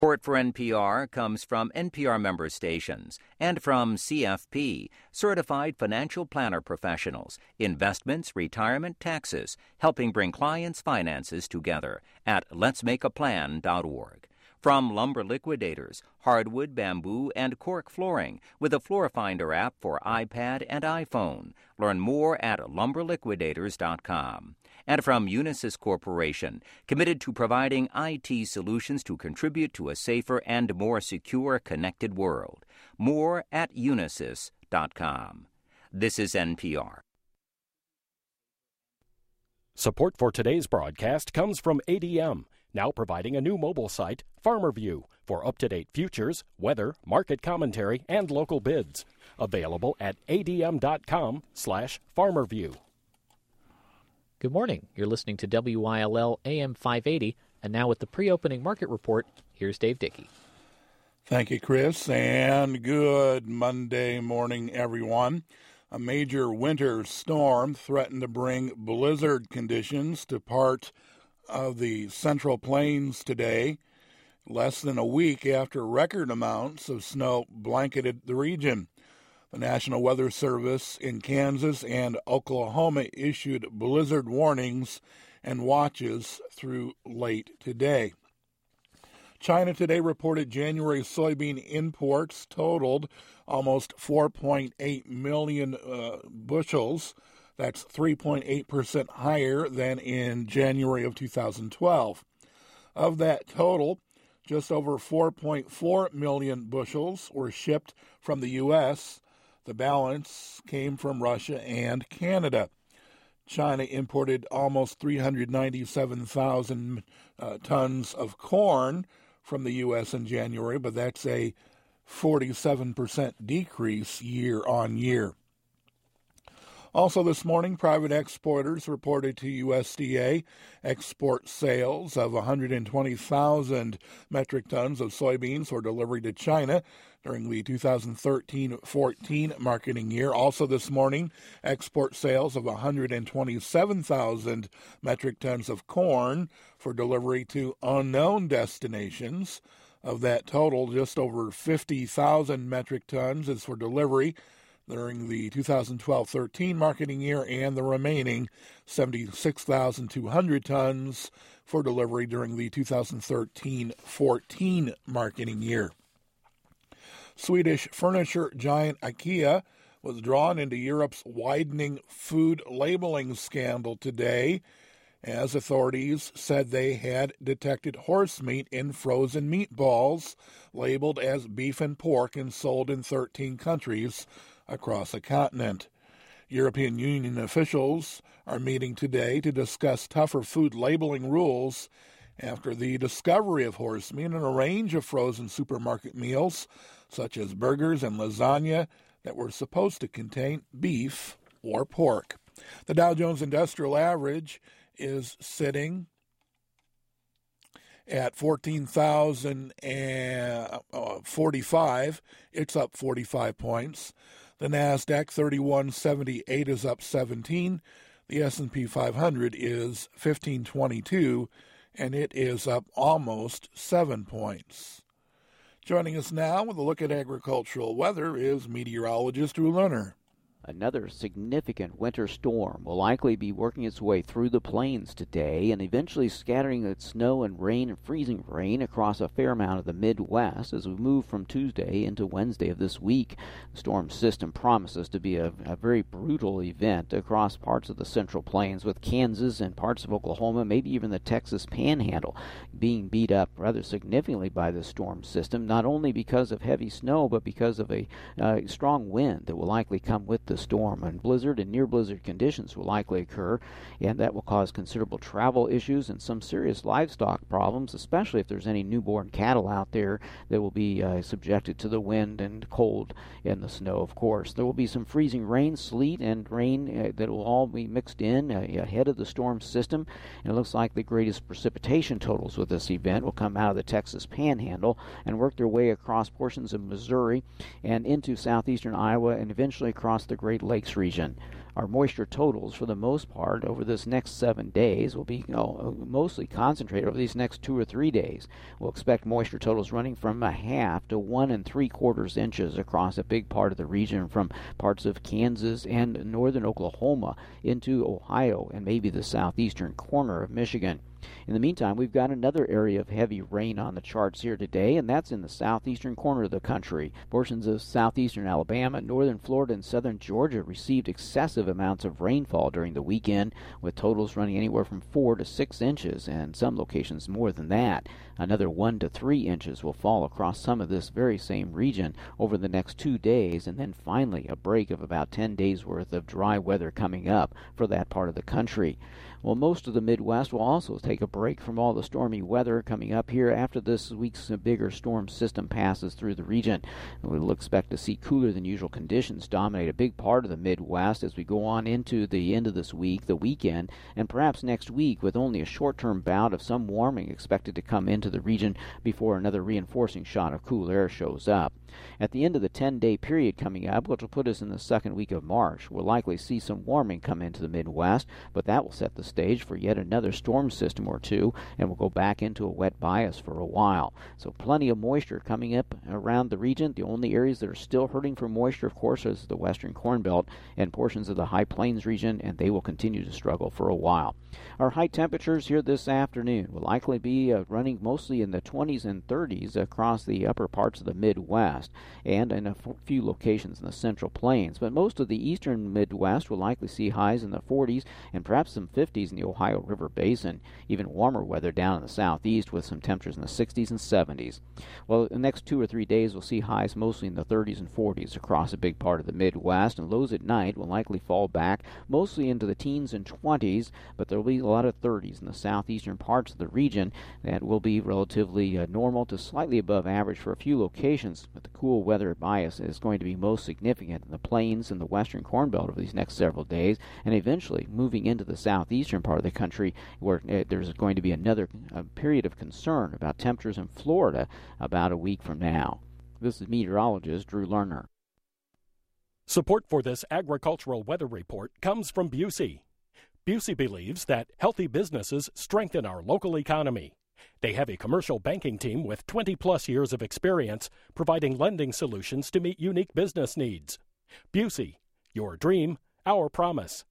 Support for NPR comes from NPR member stations and from CFP, Certified Financial Planner Professionals, investments, retirement, taxes, helping bring clients' finances together at letsmakeaplan.org. From Lumber Liquidators, hardwood, bamboo, and cork flooring with a Floor Finder app for iPad and iPhone. Learn more at lumberliquidators.com. And from Unisys Corporation, committed to providing IT solutions to contribute to a safer and more secure connected world. More at unisys.com. This is NPR. Support for today's broadcast comes from ADM, now providing a new mobile site, FarmerView, for up-to-date futures, weather, market commentary, and local bids. Available at adm.com/FarmerView. Good morning. You're listening to WILL AM 580, and now with the pre-opening market report, here's Dave Dickey. Thank you, Chris, and good Monday morning, everyone. A major winter storm threatened to bring blizzard conditions to part of the Central Plains today, less than a week after record amounts of snow blanketed the region. The National Weather Service in Kansas and Oklahoma issued blizzard warnings and watches through late today. China today reported January soybean imports totaled almost 4.8 million bushels. That's 3.8% higher than in January of 2012. Of that total, just over 4.4 million bushels were shipped from the U.S., The balance came from Russia and Canada. China imported almost 397,000 tons of corn from the U.S. in January, but that's a 47% decrease year on year. Also this morning, private exporters reported to USDA export sales of 120,000 metric tons of soybeans for delivery to China during the 2013-14 marketing year. Also this morning, export sales of 127,000 metric tons of corn for delivery to unknown destinations. Of that total, just over 50,000 metric tons is for delivery during the 2012-13 marketing year, and the remaining 76,200 tons for delivery during the 2013-14 marketing year. Swedish furniture giant IKEA was drawn into Europe's widening food labeling scandal today, as authorities said they had detected horse meat in frozen meatballs labeled as beef and pork and sold in 13 countries across the continent. European Union officials are meeting today to discuss tougher food labeling rules after the discovery of horse meat in a range of frozen supermarket meals, such as burgers and lasagna, that were supposed to contain beef or pork. The Dow Jones Industrial Average is sitting at 14,045. It's up 45 points. The NASDAQ 3178 is up 17. The S&P 500 is 1522, and it is up almost 7 points. Joining us now with a look at agricultural weather is meteorologist Drew Lerner. Another significant winter storm will likely be working its way through the plains today and eventually scattering its snow and rain and freezing rain across a fair amount of the Midwest as we move from Tuesday into Wednesday of this week. The storm system promises to be a very brutal event across parts of the Central Plains, with Kansas and parts of Oklahoma, maybe even the Texas Panhandle, being beat up rather significantly by the storm system, not only because of heavy snow, but because of a strong wind that will likely come with the storm, and blizzard and near blizzard conditions will likely occur, and that will cause considerable travel issues and some serious livestock problems, especially if there's any newborn cattle out there that will be subjected to the wind and cold and the snow. Of course, there will be some freezing rain, sleet, and rain that will all be mixed in ahead of the storm system, and it looks like the greatest precipitation totals with this event will come out of the Texas Panhandle and work their way across portions of Missouri and into southeastern Iowa and eventually across the Great Lakes region. Our moisture totals, for the most part, over this next 7 days will be mostly concentrated over these next 2 or 3 days. We'll expect moisture totals running from 1/2 to 1 3/4 inches across a big part of the region, from parts of Kansas and northern Oklahoma into Ohio and maybe the southeastern corner of Michigan. In the meantime, we've got another area of heavy rain on the charts here today, and that's in the southeastern corner of the country. Portions of southeastern Alabama, northern Florida, and southern Georgia received excessive amounts of rainfall during the weekend, with totals running anywhere from 4 to 6 inches, and some locations more than that. Another 1 to 3 inches will fall across some of this very same region over the next 2 days, and then finally a break of about 10 days worth of dry weather coming up for that part of the country. Well, most of the Midwest will also take a break from all the stormy weather coming up here after this week's bigger storm system passes through the region. We'll expect to see cooler than usual conditions dominate a big part of the Midwest as we go on into the end of this week, the weekend, and perhaps next week, with only a short-term bout of some warming expected to come into the region before another reinforcing shot of cool air shows up. At the end of the 10-day period coming up, which will put us in the second week of March, we'll likely see some warming come into the Midwest, but that will set the stage for yet another storm system or two, and we'll go back into a wet bias for a while. So plenty of moisture coming up around the region. The only areas that are still hurting for moisture, of course, is the western Corn Belt and portions of the High Plains region, and they will continue to struggle for a while. Our high temperatures here this afternoon will likely be running mostly in the 20s and 30s across the upper parts of the Midwest and in a few locations in the Central Plains, but most of the eastern Midwest will likely see highs in the 40s and perhaps some 50s in the Ohio River Basin. Even warmer weather down in the southeast with some temperatures in the 60s and 70s. Well, the next 2 or 3 days we'll see highs mostly in the 30s and 40s across a big part of the Midwest, and lows at night will likely fall back mostly into the teens and 20s, but there will be a lot of 30s in the southeastern parts of the region that will be relatively normal to slightly above average for a few locations, but the cool weather bias is going to be most significant in the plains and the western Corn Belt over these next several days, and eventually moving into the southeastern part of the country where there's going to be another period of concern about temperatures in Florida about a week from now. This is meteorologist Drew Lerner. Support for this agricultural weather report comes from Busey. Busey believes that healthy businesses strengthen our local economy. They have a commercial banking team with 20-plus years of experience providing lending solutions to meet unique business needs. Busey, your dream, our promise.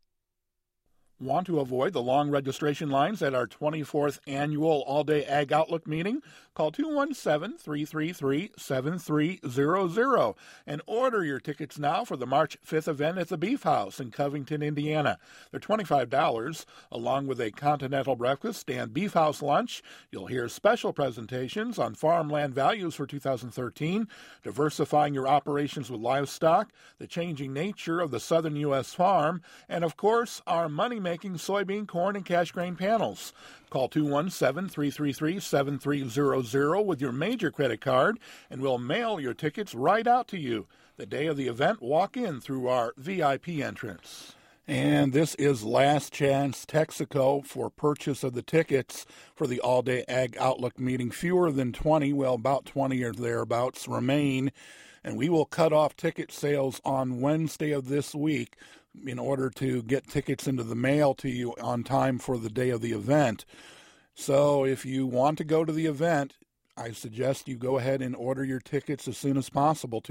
Want to avoid the long registration lines at our 24th annual All-Day Ag Outlook meeting? Call 217-333-7300 and order your tickets now for the March 5th event at the Beef House in Covington, Indiana. They're $25, along with a continental breakfast and Beef House lunch. You'll hear special presentations on farmland values for 2013, diversifying your operations with livestock, the changing nature of the southern U.S. farm, and, of course, our money-making soybean, corn, and cash grain panels. Call 217-333-7300 with your major credit card, and we'll mail your tickets right out to you. The day of the event, walk in through our VIP entrance. And this is last chance Texaco for purchase of the tickets for the All-Day Ag Outlook meeting. Fewer than 20, well, about 20 or thereabouts remain, and we will cut off ticket sales on Wednesday of this week in order to get tickets into the mail to you on time for the day of the event. So if you want to go to the event, I suggest you go ahead and order your tickets as soon as possible.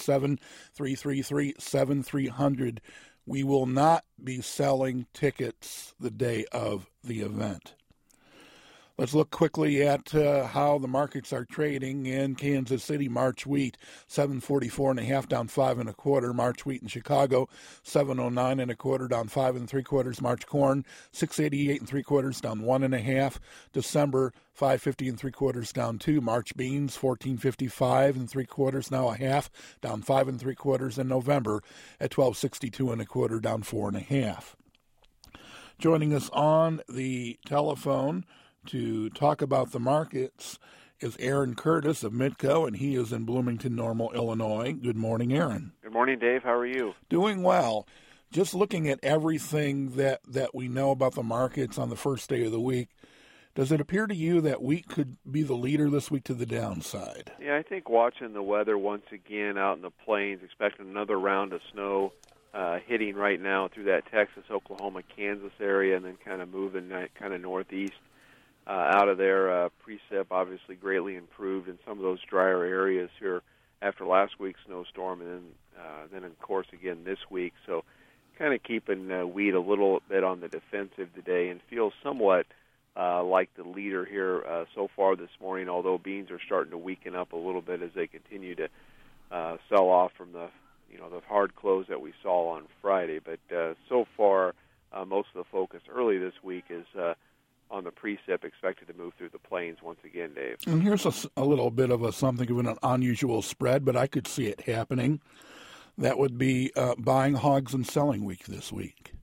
217-333-7300. We will not be selling tickets the day of the event. Let's look quickly at how the markets are trading in Kansas City. March wheat, 744.5, down 5 1/4. March wheat in Chicago, 709 1/4, down 5 3/4. March corn, 688 3/4, down 1 1/2. December, 550 3/4, down 2. March beans, 1455 3/4, now a half, down 5 3/4. In November at 1262 1/4, down 4 1/2. Joining us on the telephone to talk about the markets is Aaron Curtis of Midco, and he is in Bloomington Normal, Illinois. Good morning, Aaron. Good morning, Dave. How are you? Doing well. Just looking at everything that we know about the markets on the first day of the week, does it appear to you that wheat could be the leader this week to the downside? Yeah, I think watching the weather once again out in the plains, expecting another round of snow hitting right now through that Texas, Oklahoma, Kansas area, and then kind of moving kind of northeast out of there. Precip obviously greatly improved in some of those drier areas here after last week's snowstorm, and then of course again this week. So kind of keeping wheat a little bit on the defensive today, and feels somewhat like the leader here so far this morning, although beans are starting to weaken up a little bit as they continue to sell off from the hard close that we saw on Friday. But so far, most of the focus early this week is on the precip, expected to move through the plains once again, Dave. And here's a little bit of something of an unusual spread, but I could see it happening. That would be buying hogs and selling week this week.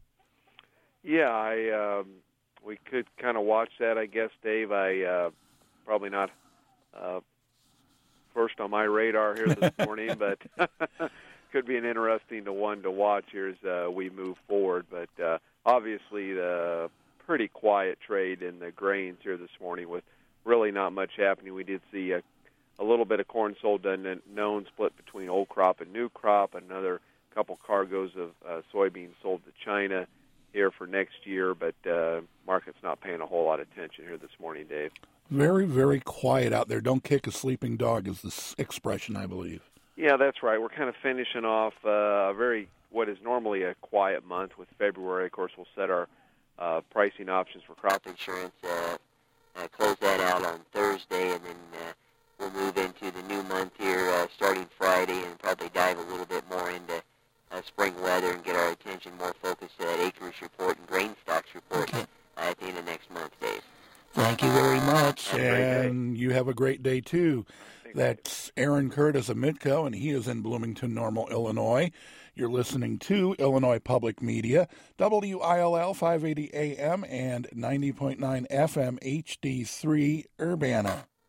Yeah, we could kind of watch that, I guess, Dave. I probably not first on my radar here this morning, but could be an interesting one to watch here as we move forward. But obviously, the pretty quiet trade in the grains here this morning with really not much happening. We did see a little bit of corn sold unknown split between old crop and new crop, another couple cargoes of soybeans sold to China here for next year, but market's not paying a whole lot of attention here this morning, Dave. Very, very quiet out there. Don't kick a sleeping dog is the expression, I believe. Yeah, that's right. We're kind of finishing off what is normally a quiet month with February. Of course, we'll set our pricing options for crop insurance, close that out on Thursday, and then we'll move into the new month here starting Friday and probably dive a little bit more into spring weather and get our attention more focused to that acreage report and grain stocks report at the end of next month, Dave. Thank you very much, and you have a great day, too. That's Aaron Curtis of Mitco, and he is in Bloomington Normal, Illinois. You're listening to Illinois Public Media, WILL 580 AM and 90.9 FM HD3 Urbana.